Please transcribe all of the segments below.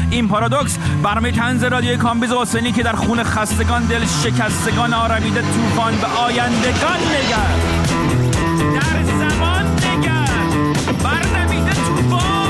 این پارادوکس برنامه طنز رادیوی کامبیز حسینی که در خون خستگان دل شکستگان آرمیده طوفان به آیندگان نگر، در زمان نگر، برنمیده طوفان.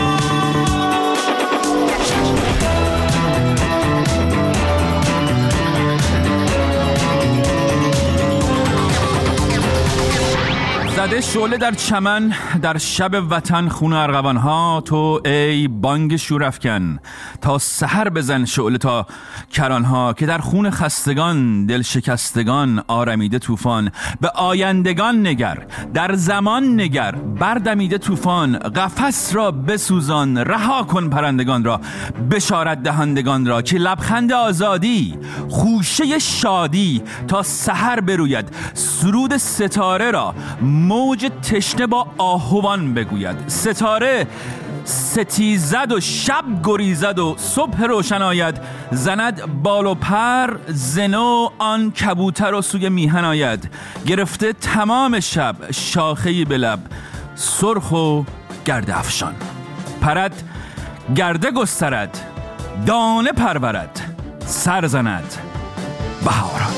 زده شعله در چمن در شب وطن خون ارغوان ها، تو ای بانگ شورافکن تا سحر بزن شعله تا کران ها، که در خون خستگان دل شکستگان آرمیده طوفان به آیندگان نگر، در زمان نگر، بردمیده طوفان. قفس را بسوزان، رها کن پرندگان را، بشارت دهندگان را که لبخند آزادی خوشه شادی تا سحر بروید. سرود ستاره را موج تشنه با آهوان بگوید. ستاره ستیزد و شب گریزد و صبح روشن آید، زند بال و پر زنو آن کبوتر و سوی میهن آید. گرفته تمام شب شاخه‌ای به لب، سرخ و گرد افشان پرد، گرده گسترد، دانه پرورد، سر زند بهاران.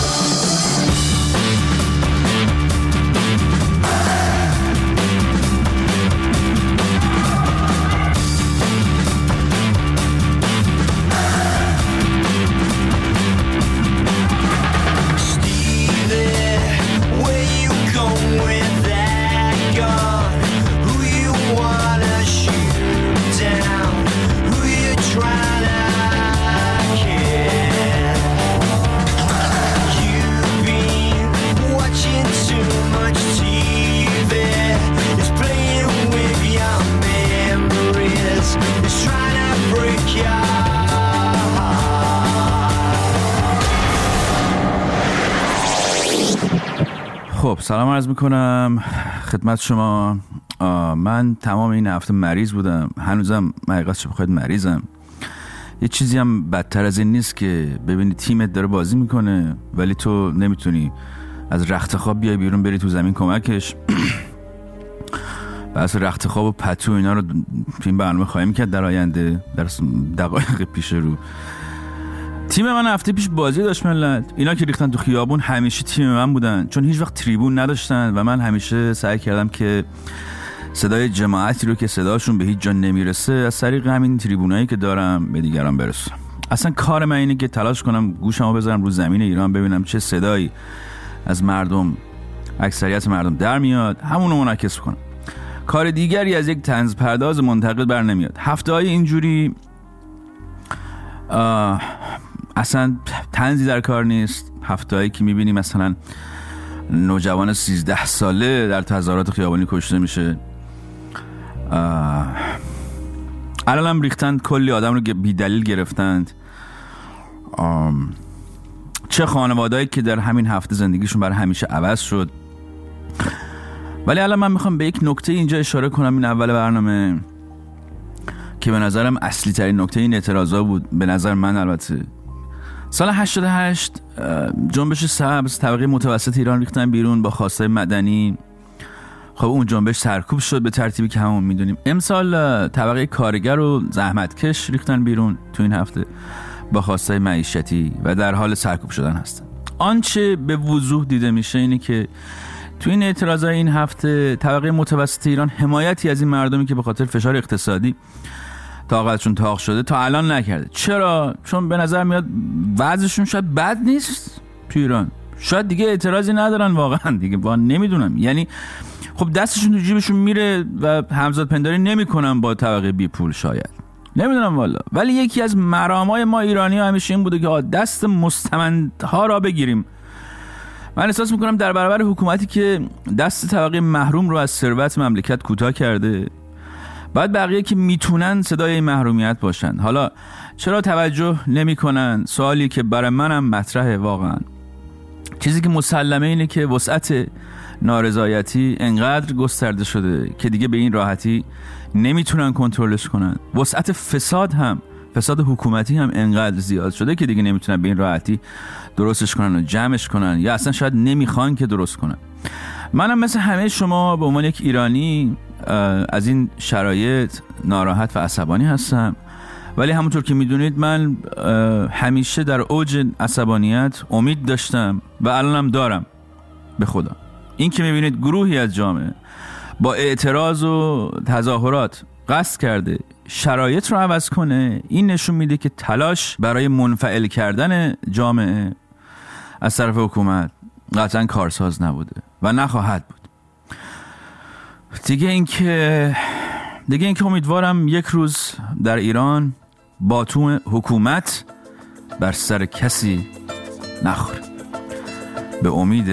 خب سلام عرض میکنم خدمت شما. من تمام این هفته مریض بودم، هنوزم حقیقتش بخواید مریضم. یه چیزی هم بدتر از این نیست که ببینی تیمت داره بازی میکنه ولی تو نمیتونی از رخت خواب بیای بیرون بری تو زمین کمکش. بس رخت خواب و پتو اینا رو تو این برنامه خواهیم کرد در آینده، در دقایق پیش رو. تیم من هفته پیش بازی داشت ملت. اینا که ریختن تو خیابون همیشه تیم من بودن، چون هیچ وقت تریبون نداشتن و من همیشه سعی کردم که صدای جماعتی رو که صداشون به هیچ جا نمیرسه از طریق همین تریبونایی که دارم به دیگران برسونم. اصلا کار من اینه که تلاش کنم گوشمو بذارم رو زمین ایران ببینم چه صدایی از مردم، اکثریت مردم در میاد، همونو منعکس کنم. کار دیگری از یک طنز پرداز منتقد بر نمیاد. هفته‌های اینجوری اصلا طنزی در کار نیست. هفته‌ای که میبینیم مثلا نوجوان 13 ساله در تظاهرات خیابانی کشته میشه، الان هم ریختند کلی آدم رو بی دلیل گرفتند. چه خانوادهایی که در همین هفته زندگیشون برای همیشه عوض شد. ولی الان من میخوام به یک نکته اینجا اشاره کنم، این اول برنامه، که به نظرم اصلی ترین نکته این اعتراضا بود. به نظر من البته سال 88 جنبش سبز طبقه متوسط ایران ریختن بیرون با خواستای مدنی. خب اون جنبش سرکوب شد به ترتیبی که همون میدونیم. امسال طبقه کارگر و زحمتکش ریختن بیرون تو این هفته با خواستای معیشتی و در حال سرکوب شدن هستن. آنچه به وضوح دیده میشه اینه که تو این اعتراضای این هفته طبقه متوسط ایران حمایتی از این مردمی که به خاطر فشار اقتصادی طاقتشون تاق شده تا الان نکرده. چرا؟ چون به نظر میاد وضعشون شاید بد نیست تو ایران، شاید دیگه اعتراضی ندارن واقعا دیگه، نمیدونم. یعنی خب دستشون تو جیبشون میره و همزاد پنداری نمیکنن با طبقه بی پول، شاید نمیدونم والا. ولی یکی از مرامای ما ایرانی ها همیشه این بوده که دست مستمندها را بگیریم. من احساس میکنم در برابر حکومتی که دست طبقه محروم رو از ثروت مملکت کوتاه کرده، باید بقیه که میتونن صدای این محرومیت باشن. حالا چرا توجه نمیکنن؟ سوالی که برای منم مطرحه واقعا. چیزی که مسلمه اینه که وسعت نارضایتی انقدر گسترده شده که دیگه به این راحتی نمیتونن کنترلش کنن. وسعت فساد حکومتی هم انقدر زیاد شده که دیگه نمیتونن به این راحتی درستش کنن و جمعش کنن، یا اصلا شاید نمیخوان که درست کنن. منم مثل همه شما به عنوان یک ایرانی از این شرایط ناراحت و عصبانی هستم ولی همونطور که میدونید من همیشه در اوج عصبانیت امید داشتم و الانم دارم به خدا. این که میبینید گروهی از جامعه با اعتراض و تظاهرات قصد کرده شرایط رو عوض کنه، این نشون میده که تلاش برای منفعل کردن جامعه از طرف حکومت قطعا کارساز نبوده و نخواهد بود. دیگه اینکه امیدوارم یک روز در ایران باتوم حکومت بر سر کسی نخوره. به امید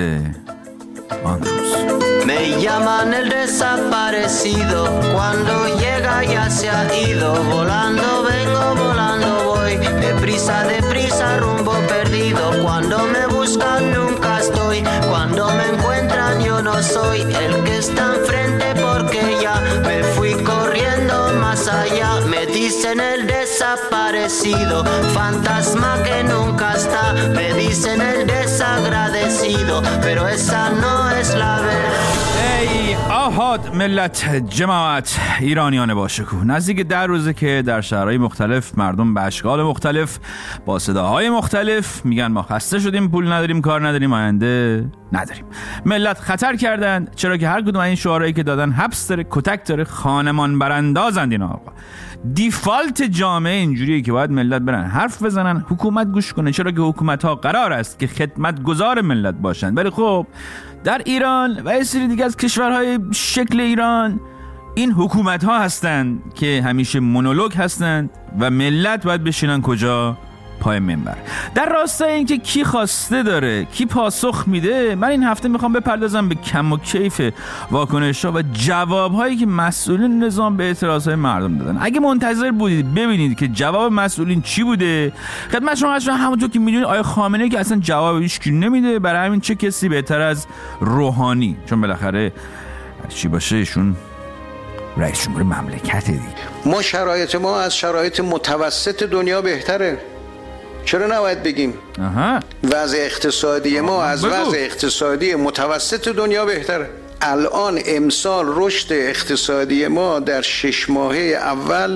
آن روز. Me llaman el desaparecido, cuando llega ya se ha ido, volando vengo, volando voy, deprisa rumbo perdido, cuando me buscan nunca estoy, cuando me encuentran yo no soy el que está enfrente porque ya me fui corriendo más allá, me dicen el desaparecido, fantasma que nunca está, me dicen el desagradecido, pero esa no es la verdad. ای آهاد ملت، جماعت، ایرانیان باشکوه، نزدیک 10 روزه که در شهرهای مختلف مردم به اشکال مختلف با صداهای مختلف میگن ما خسته شدیم، پول نداریم، کار نداریم، آینده نداریم. ملت خطر کردن، چرا که هر کدوم این شعارهایی که دادن حبس داره، کتک داره، خانمان براندازند. اینا آقا دیفالت جامعه اینجوریه که باید ملت برن حرف بزنن، حکومت گوش کنه، چرا که حکومت ها قرار است که خدمتگزار ملت باشن. ولی خب در ایران و یه سری دیگه از کشورهای شکل ایران این حکومت ها هستن که همیشه مونولوگ هستند و ملت باید بشینن کجا؟ پای منبر. در راستای اینکه کی خواسته داره، کی پاسخ میده، من این هفته میخوام بپردازم به کم و کیف واکنش‌ها و جواب‌هایی که مسئولین نظام به اعتراضهای مردم دادن. اگه منتظر بودید ببینید که جواب مسئولین چی بوده، خدمت شما همونطور که میدونید آقای خامنه‌ای که اصلا جواب هیچ کی نمیده، برای همین چه کسی بهتر از روحانی، چون بالاخره چی باشه ایشون رئیس جمهور مملکت دیگه. ما شرایط ما از شرایط متوسط دنیا بهتره. چرا نباید بگیم؟ وضع اقتصادی ما از وضع اقتصادی متوسط دنیا بهتره. الان امسال رشد اقتصادی ما در 6 ماهه اول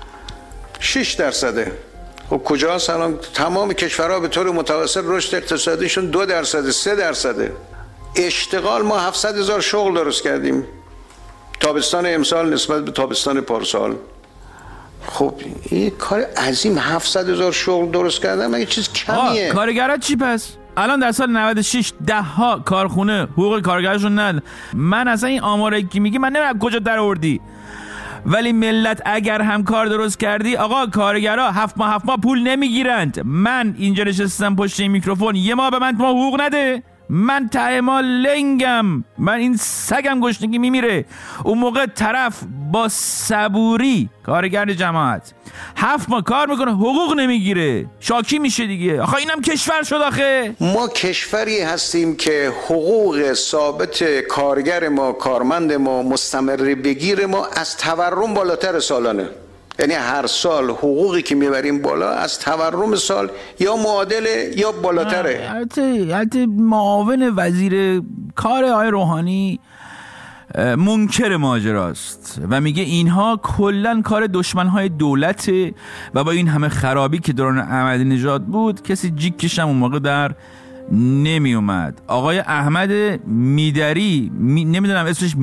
6%. خب کجاست الان؟ تمام کشورها به طور متوسط رشد اقتصادیشون 2%، 3%. اشتغال ما 700,000 شغل درست کردیم تابستان امسال نسبت به تابستان پارسال. خب این کار عظیم، 700,000 شغل درست کردن مگه چیز کمیه؟ کارگرات چی پس؟ الان در سال 96 ده ها کارخونه حقوق کارگرشون ندادن. من اصلا این آماری که میگی من نمیدونم کجا در آوردی. ولی ملت اگر هم کار درست کردی، آقا کارگرها 7 ماه پول نمیگیرند. من اینجا نشستم پشت این میکروفون، یه ماه به من حقوق نده، من ته ما لنگم، من این سگم گشنگی میمیره. اون موقع طرف با صبوری کارگر جماعت 7 ماه کار میکنه حقوق نمیگیره، شاکی میشه دیگه. آخه اینم کشور شد. آخه ما کشوری هستیم که حقوق ثابت کارگر ما، کارمند ما، مستمر بگیر ما از تورم بالاتر سالانه. یعنی هر سال حقوقی که میبریم بالا از تورم سال یا معادله یا بالاتره. البته معاون وزیر کار آقای روحانی منکر ماجراست و میگه اینها کلن کار دشمنهای دولته و با این همه خرابی که دوران احمدی نژاد بود کسی جیکش هم اون موقع در نمی اومد. آقای احمد میدری نمیدونم اسمش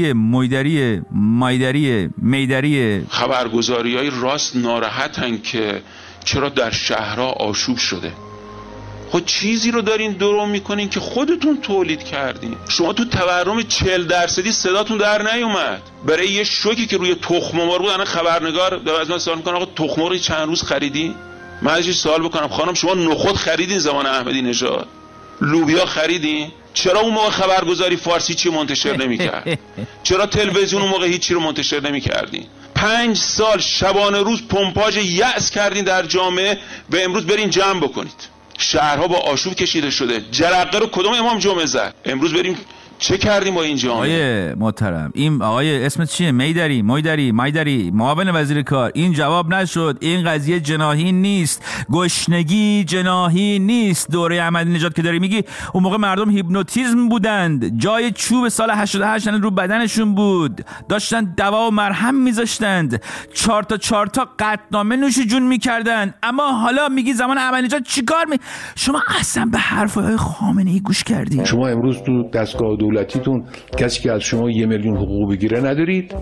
میدری خبرگزاری‌های راست ناراحتن که چرا در شهرها آشوب شده. خود چیزی رو دارین درو میکنین که خودتون تولید کردین. شما تو تورم 40% صداتون در نیومد برای یه شوکی که روی تخم مرغ بود. الان خبرنگار داره از من سوال میکنه آقا تخم مرغ چند روز خریدی؟ من ازش سوال بکنم خانم شما نخود خریدین زمان احمدی نژاد؟ لوبیا خریدین؟ چرا اون موقع خبرگزاری فارسی چی منتشر نمی‌کرد؟ چرا تلویزیون اون موقع هیچی رو منتشر نمی‌کردین؟ 5 سال شبانه روز پمپاژ یأس کردین در جامعه و امروز برین جمع بکنید. شهرها با آشوب کشیده شده. جرقه رو کدوم امام جمعه زد؟ امروز بریم چه کردیم با این جامعه؟ آقای محترم، این آقای اسمت چیه؟ مایدری معاون وزیر کار، این جواب نشد. این قضیه جناحی نیست، گشنگی جناحی نیست. دوره احمدی نژاد که داری میگی، اون موقع مردم هیپنوتیزم بودند، جای چوب سال 88 رو بدنشون بود، داشتن دوا و مرهم میذاشتند، 4 تا قطعنامه نوش جون میکردن. اما حالا میگی زمان احمدی نژاد چیکار شما اصلا به حرفای خامنه‌ای گوش کردید؟ شما امروز تو دستگاه دولتیتون کسی که از شما 1 میلیون حقوق بگیره ندارید؟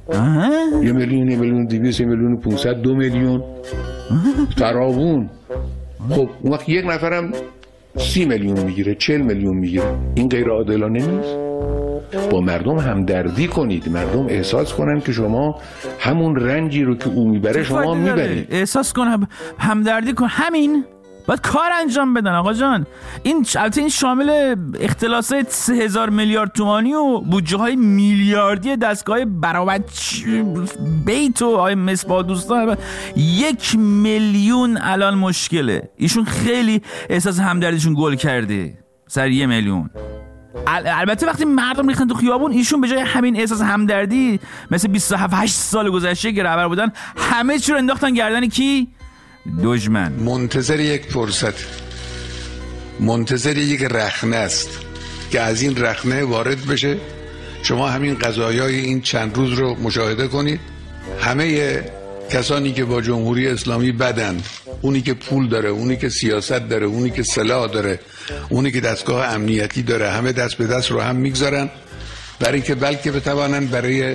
1 میلیون، 1,200,000، 1,500,000، 2 میلیون فراوون. خب اون وقت یک نفرم 30 میلیون میگیره، 40 میلیون میگیره. این غیر عادلانه نیست؟ با مردم همدردی کنید، مردم احساس کنن که شما همون رنجی رو که او میبره شما میبرید. احساس کن، همدردی کن، همین. باید کار انجام بدن آقا جان. این البته این شامل اختلاسات 3000 میلیارد تومانی و بودجه های میلیاردی دستگاه برآورد بیت و آقای مصباح دوستان 1 میلیون الان مشکله. ایشون خیلی احساس همدردیشون گل کرده سر 1 میلیون. البته وقتی مردم ریختن تو خیابون، ایشون به جای همین احساس همدردی مثل 27-8 سال گذشته که رهبر بودن، همه چی رو انداختن گردن کی؟ دشمن. منتظر یک فرصت، منتظر یک رخنه است که از این رخنه وارد بشه. شما همین قضایای این چند روز رو مشاهده کنید. همه کسانی که با جمهوری اسلامی بدند، اونی که پول داره، اونی که سیاست داره، اونی که سلاح داره، اونی که دستگاه امنیتی داره، همه دست به دست رو هم میگذارن برای اینکه بلکه بتوانن برای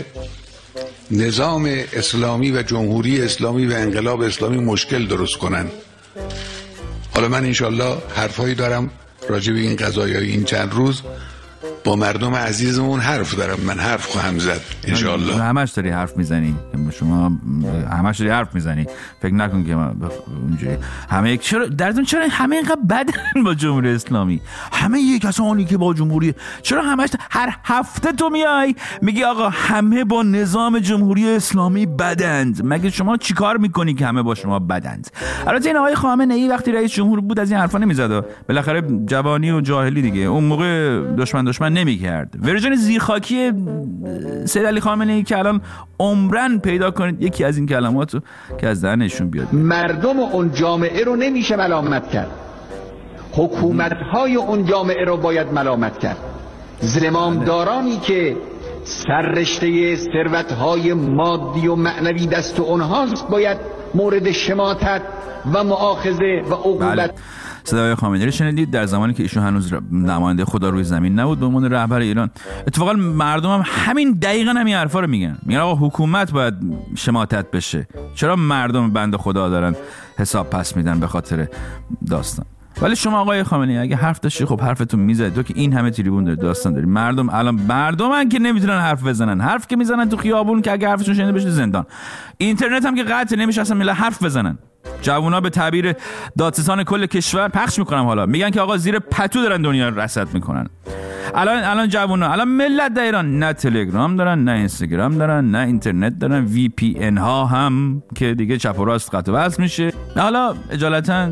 نظام اسلامی و جمهوری اسلامی و انقلاب اسلامی مشکل درست کنن. حالا من انشالله حرفایی دارم راجع به این قضایای این چند روز، با مردم عزیزمون حرف دارم. من حرف خواهم زد انشالله. همش داری حرف میزنی، شما همش داری حرف میزنی، فکر نکن که اونجوری همه چرا همه اینقدر بدن با جمهوری اسلامی، همه یک کسانی که با جمهوری، چرا همش هر هفته تو میای میگی آقا همه با نظام جمهوری اسلامی بدند؟ مگه شما چیکار میکنی که همه با شما بدند؟ البته این آقای خامنه‌ای وقتی رئیس جمهور بود از این حرفا نمیزد، بالاخره جوانی و جاهلی دیگه، اون موقع دشمن نمی‌کرد. ورژن زیرخاکی سید علی خامنه‌ای که الان عمرن پیدا کنید یکی از این کلماتو که از دهنشون بیاد. مردم اون جامعه رو نمیشه ملامت کرد، حکومت‌های اون جامعه رو باید ملامت کرد. زمامدارانی که سررشته ثروت‌های مادی و معنوی دست اونهاست باید مورد شماتت و مؤاخذه و عقوبت. صدای خامنه‌ای رو شنیدید در زمانی که ایشون هنوز نماینده خدا روی زمین نبود به عنوان رهبر ایران. اتفاقا مردم هم همین دقیقاً همین حرفا رو میگن آقا حکومت باید شماتت بشه. چرا مردم بنده خدا دارن حساب پس میدن به خاطر داستان؟ ولی شما آقای خامنه‌ای اگه حرف داشتی خب حرفتون میزد. تو که این همه تریبون داری داستان داری، مردم الان مردمن که نمیتونن حرف بزنن، حرف که میزنن تو خیابون که اگه حرفشون شنیده بشه زندان. اینترنت هم که قطع نمیشه اصلا ملت حرف بزنن. جوونا به تعبیر دادستان کل کشور پخش میکنم، حالا میگن که آقا زیر پتو دارن دنیا رو رصد میکنن. الان جوونا، الان ملت در ایران نه تلگرام دارن، نه اینستاگرام دارن، نه اینترنت دارن، وی پی ان ها هم که دیگه چپ و راست قطع و وصل میشه. حالا اجالتا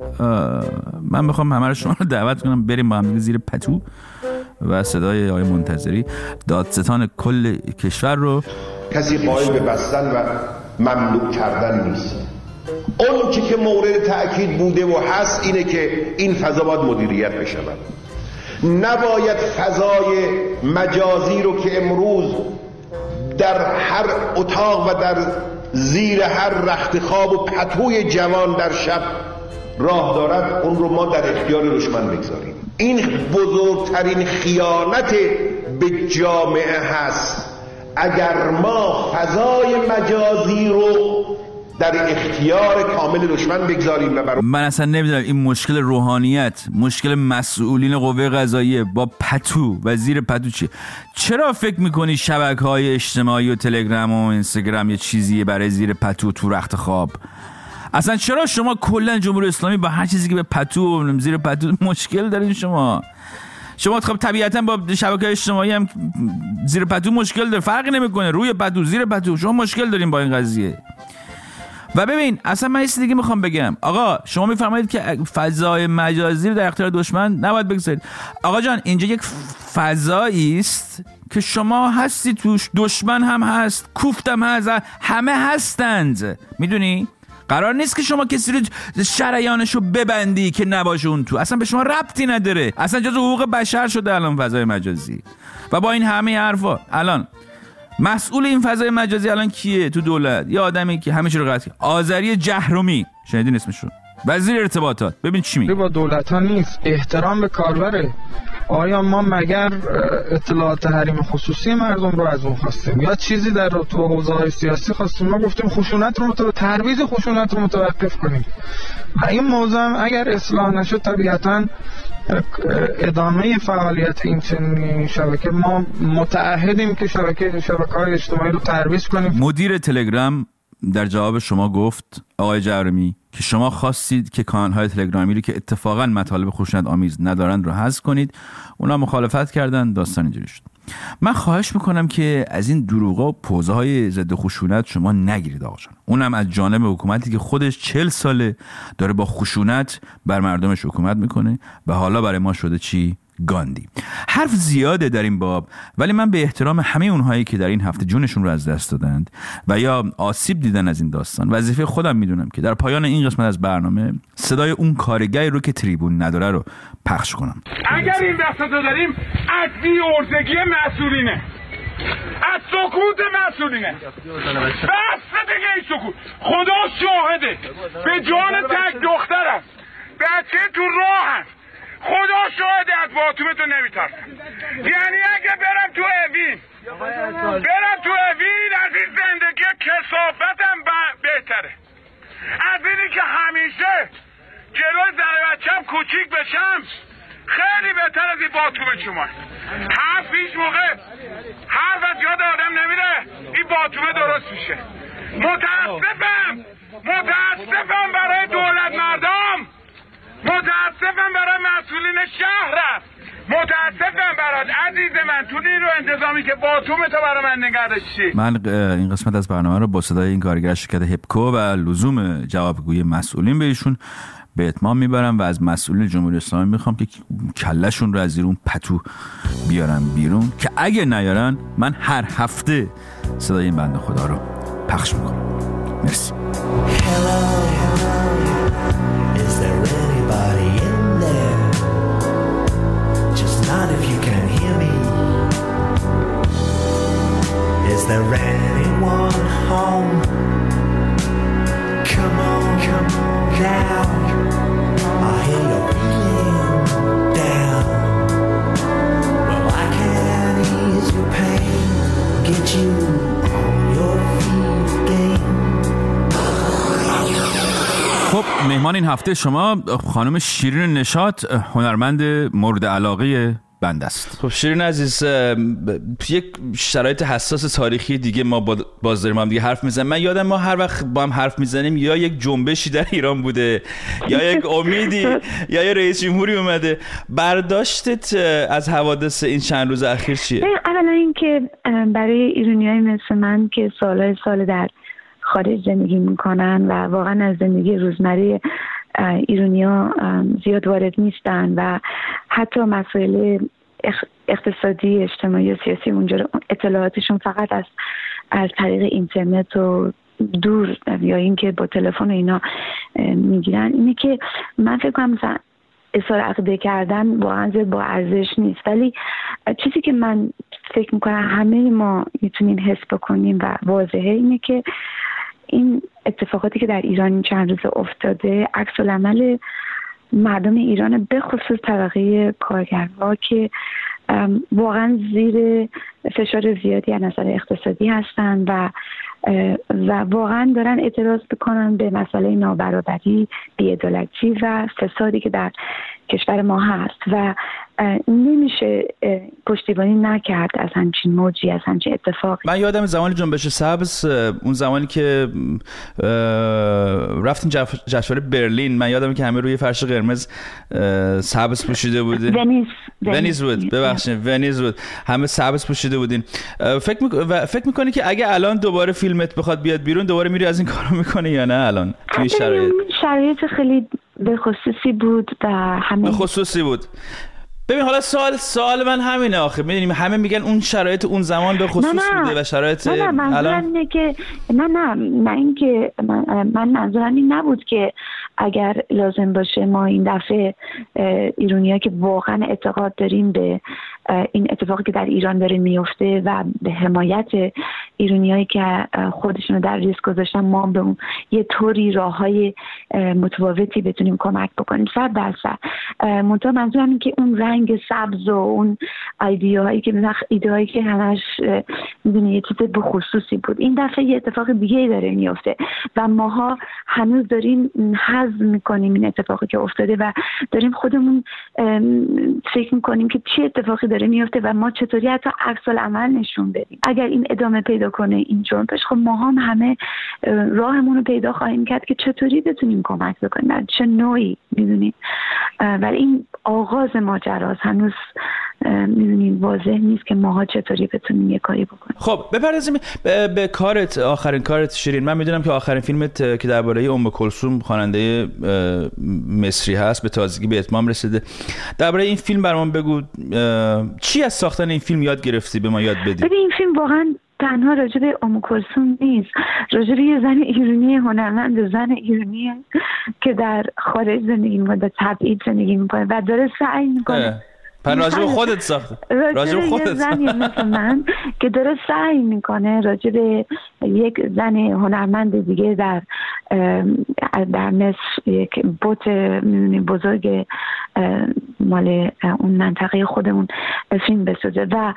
من میخوام همه رو شما رو دعوت کنم بریم با هم زیر پتو و صدای آقای منتظری دادستان کل کشور رو. کسی قائل به بستن و ممنوع کردن نیست. اون که مورد تأکید بوده و هست اینه که این فضا باید مدیریت بشود. نباید فضای مجازی رو که امروز در هر اتاق و در زیر هر رخت خواب و پتوی جوان در شب راه دارد اون رو ما در اختیار دشمن بگذاریم. این بزرگترین خیانت به جامعه هست اگر ما فضای مجازی رو در اختیار کامل دشمن بگذاریم. من اصلا نمیدونم این مشکل روحانیت، مشکل مسئولین قوه قضاییه با پتو و زیر پتو چیه؟ چرا فکر میکنی شبکه‌های اجتماعی و تلگرام و اینستاگرام یه چیزیه برای زیر پتو تو رخت خواب؟ اصلا چرا شما کلا جمهوری اسلامی با هر چیزی که به پتو و زیر پتو مشکل دارین؟ شما خب طبیعتا با شبکه‌های اجتماعی هم زیر پتو مشکل داره، فرقی نمیکنه روی پتو زیر پتو شما مشکل دارین با این قضیه. و ببین اصلا من یه دیگه میخوام بگم. آقا شما میفرمایید که فضای مجازی رو در اختیار دشمن نباید بگذارید. آقا جان اینجا یک فضایی است که شما هستی توش، دشمن هم هست، کوفت هم هست، همه هستند. میدونی؟ قرار نیست که شما کسی رو شریانشو ببندی که نباشه اون تو. اصلا به شما ربطی نداره. اصلا جزو حقوق بشر شده الان فضای مجازی. و با این همه حرفا الان مسئول این فضای مجازی الان کیه تو دولت؟ یه آدمی که همه چی رو قطع کرد. آذری جهرومی، شنیدین اسمشو؟ وزیر ارتباطات. ببین چی میگه. با دولت ها نیست، احترام به کاربره. آیا ما مگر اطلاعات حریم خصوصی مردم رو از اون خواستیم یا چیزی در تو حوزه‌های سیاسی خواستیم؟ ما گفتیم خشونت رو ترویج خشونت رو متوقف کنیم. و این موضوع اگر اصلاح نشد طبیعتاً ادامه فعالیت این چنین شبکه ما متعهدیم که شبکه‌های اجتماعی رو ترویج کنیم. مدیر تلگرام در جواب شما گفت آقای جهرمی که شما خواستید که کانال‌های تلگرامی رو که اتفاقاً مطالب خشونت آمیز ندارند رو حذف کنید. اونا مخالفت کردن، داستان اینجوری شد. من خواهش میکنم که از این دروغا و پوزهای ضد خشونت شما نگیرید آقا جان. اونم از جانب حکومتی که خودش 40 ساله داره با خشونت بر مردمش حکومت میکنه و حالا برای ما شده چی؟ گاندی. حرف زیاده در این باب، ولی من به احترام همه اونهایی که در این هفته جونشون رو از دست دادند و یا آسیب دیدن از این داستان، وظیفه خودم میدونم که در پایان این قسمت از برنامه صدای اون کارگری رو که تریبون نداره رو پخش کنم. اگر این دستاتو داریم از بی‌عرضگی مسئولینه، از سکوت مسئولینه. بس دیگه این سکوت. خدا شاهده به جان تک دخترم، بچه تو راه هست، خدا شاهده از باتومه تو نمیترسم. یعنی اگه برم تو اوین از این زندگی کثافتم بهتره از اینی که همیشه جلوی زن بچم کوچیک بشم. خیلی بهتر از این باتومه شما. حرف هیچ موقع حرف از یاد آدم نمیره، این باتومه درست میشه. متاسفم برای دولت مردم، متاسفم برای مسئولین شهرم، متاسفم برات عزیز من تو نیرو انتظامی که باتومه تا برای من نگه داشتی. من این قسمت از برنامه رو با صدای این کارگر شرکت هپکو و لزوم جوابگویی مسئولین به ایشون به اتمام میبرم و از مسئولین جمهوری اسلامی میخوام که کلشون رو از زیر اون پتو بیارن بیرون، که اگه نیارن من هر هفته صدای این بنده خدا رو پخش میکنم. مرسی. Is there anybody in there? Just not if you can hear me. Is there anyone home? Come on down. I hear you're feeling down. Well, I can ease your pain, get you on your feet again. خب مهمان این هفته شما خانم شیرین نشاط، هنرمند مورد علاقه بنده است. خب شیرین عزیز، یک شرایط حساس تاریخی دیگه ما باز داریم هم دیگه حرف میزنیم. من یادم ما هر وقت با هم حرف میزنیم یا یک جنبشی در ایران بوده یا یک امیدی یا یه رئیس جمهوری اومده. برداشتت از حوادث این چند روز اخیر چیه؟ اولا اینکه برای ایرانیای مثل من که سال در خارج زندگی میکنن و واقعا از زندگی روزمره ایرانی‌ها زیاد وارد نیستن و حتی مسائل اقتصادی، اجتماعی و سیاسی اونجا اطلاعاتشون فقط از طریق اینترنت و دور یا اینکه با تلفن و اینا میگیرن، اینه که من فکر کنم مثلا اظهار عقیده کردن واقعا با ارزش نیست، ولی چیزی که من فکر میکنم همه ما میتونیم حس بکنیم و واضحه اینه که این اتفاقاتی که در ایران چند روز افتاده عکس العمل مردم ایران، به خصوص طبقه کارگرها که واقعا زیر فشار زیادی از نظر اقتصادی هستن و واقعا دارن اعتراض بکنن به مسئله نابرابری، بی‌عدالتی و فسادی که در کشور ما هست و نمیشه پشتیبانی نکرد از همچین موجی، از همچین اتفاق. من یادم زمان جنبش سبز، اون زمانی که رفتین جشنواره برلین، من یادم که همه روی فرش قرمز سبز پوشیده بودین. ونیز بود، ببخشید ونیز بود، همه سبز پوشیده بودین. فکر میکنی که اگه الان دوباره فیلمت بخواد بیاد بیرون دوباره میری از این کارو میکنی یا نه؟ الان توی شرایط خیلی به خصوصی بود و همه به خصوصی بود. ببین حالا سوال من همینه آخه، میدونیم همه میگن اون شرایط اون زمان به خصوص بوده و شرایط الان اینه که نه اینکه من منظورم این نبود که اگر لازم باشه ما این دفعه ایرانی‌ها که واقعا اعتقاد داریم به این اتفاقی که در ایران داره میفته و به حمایت ایرانیایی که خودشونو در ریسک گذاشتن، ما به اون یه طوری راههای متفاوتی بتونیم کمک بکنیم 100%. منظورم این که اون رنگ سبز و اون ایده‌هایی که همش میدونی یه چیز به خصوصی بود، این دفعه یه اتفاق دیگه داره میفته و ماها هنوز داریم هضم میکنیم این اتفاقی که افتاده و داریم خودمون فکر میکنیم که چه اتفاقی داره میفته و ما چطوری حتی عکس العمل نشون بدیم. اگر این ادامه پیدا کنه این جنبش، خب ما هم همه راهمون رو پیدا خواهیم کرد که چطوری بتونیم کمک بکنیم در چه نوعی، میدونید. ولی این آغاز ماجراست، هنوز میدونید واضح نیست که ماها چطوری بتونیم یه کاری بکنیم. خب بپردازیم به کارت، آخرین کارت شیرین. من میدونم که آخرین فیلمت که درباره ام کلثوم خواننده مصری هست به تازگی به اتمام رسیده. درباره این فیلم برام بگو، چی از ساختن این فیلم یاد گرفتی به ما یاد بدی؟ ببین این فیلم واقعا تنها راجع به ام کلثوم نیست، راجع به یه زن ایرانی هنرمند، زن ایرانی که در خارج زندگی میکنه، در تبعید زندگی میکنه و داره سعی میکنه راجع به خودت ساخته، راجع به خودت زنی مثل من که داره سعی میکنه راجع به یک زن هنرمند دیگه در مصر، یک بوت بزرگ مال اون منطقه خودمون فیلم بسازه و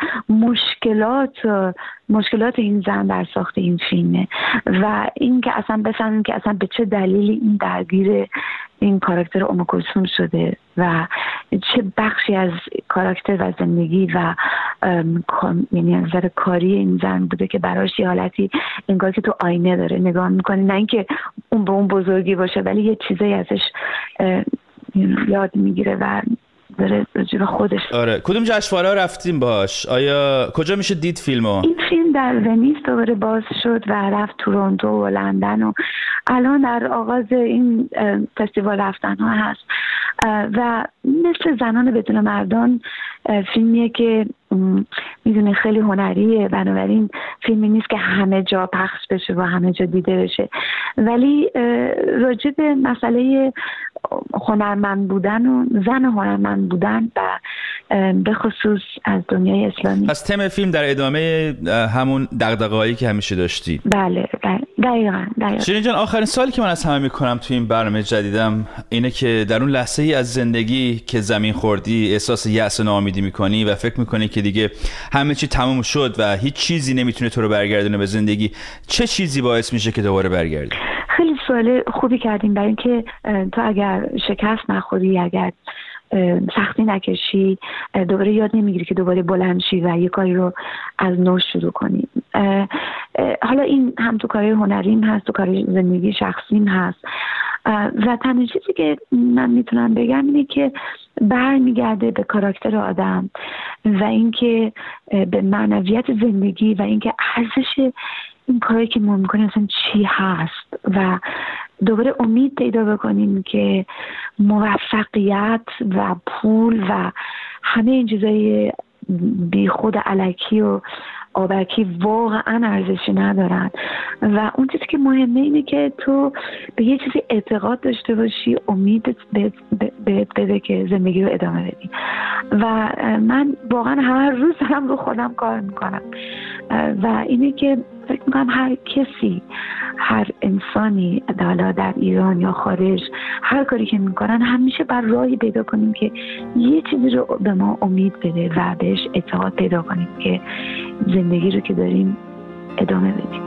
مشکلات این زن در ساخت این فیلمه و این که اصلا بفهمیم که اصلا به چه دلیلی این درگیر این کاراکتر ام کلثوم شده و چه بخشی از کاراکتر و زندگی و یعنی نظر کاری این زن بوده که براش یه حالتی انگار که تو آینه داره نگاه میکنه، نه اینکه اون به اون بزرگی باشه ولی یه چیزایی ازش یاد میگیره و داره راجع به خودش. آره، کدوم جشنواره رفتیم باش؟ آیا کجا میشه دید فیلمو؟ این فیلم در ونیز دوباره باز شد و رفت تورنتو و لندن و الان در آغاز این فستیوال رفتن ها هست و مثل زنان بدون مردان فیلمیه که میدونه خیلی هنریه، بنابراین فیلمی نیست که همه جا پخش بشه و همه جا دیده بشه، ولی راجع به مسئله هنرمند بودن و زن هنرمند بودن و به خصوص از دنیای اسلامی. پس تم فیلم در ادامه همون دغدغه‌هایی که همیشه داشتی. بله دقیقاً. شیرین جان، آخرین سوالی که من از همه میکنم توی این برنامه جدیدم اینه که در اون لحظه ای از زندگی که زمین خوردی احساس یأس و ناامیدی میکنی و فکر میکنی که دیگه همه چی تموم شد و هیچ چیزی نمیتونه تو رو برگردونه به زندگی، چه چیزی باعث میشه که دوباره برگردی؟ خیلی سوال خوبی کردیم، برای اینکه تو اگر شکست نخوری، اگر سختی نکشی، دوباره یاد نمیگیری که دوباره بلند شی و یه کاری رو از نو شروع کنی. حالا این هم تو کارهای هنریم هست، تو کارهای زندگی شخصیم هست و تنها چیزی که من میتونم بگم اینه که برمیگرده به کاراکتر آدم و اینکه به معنویت زندگی و اینکه ارزش این کاری که ما میکنیم اصلا چی هست و دوباره امید پیدا بکنیم که موفقیت و پول و همه این چیزای بی خود الکی و آبکی واقعا ارزشی ندارن و اون چیزی که مهمه اینه که تو به یه چیزی اعتقاد داشته باشی، امید بهت بده که زندگی رو ادامه بدی و من واقعا هر روز دارم رو خودم کار میکنم و اینه که فکر میکنم هر کسی، هر انسانی حالا در ایران یا خارج، هر کاری که میکنن همیشه بر راهی پیدا کنیم که یه چیزی رو به ما امید بده و بهش اعتقاد پیدا کنیم که زندگی رو که داریم ادامه بدیم.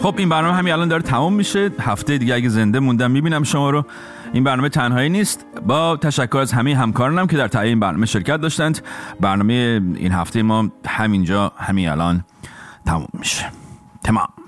خب این برنامه همین الان داره تمام میشه. هفته دیگه اگه زنده موندم میبینم شما رو. این برنامه تنهایی نیست. با تشکر از همه همکارانم که در تهیه این برنامه شرکت داشتند. برنامه این هفته ما همینجا همین الان تمام میشه. تمام.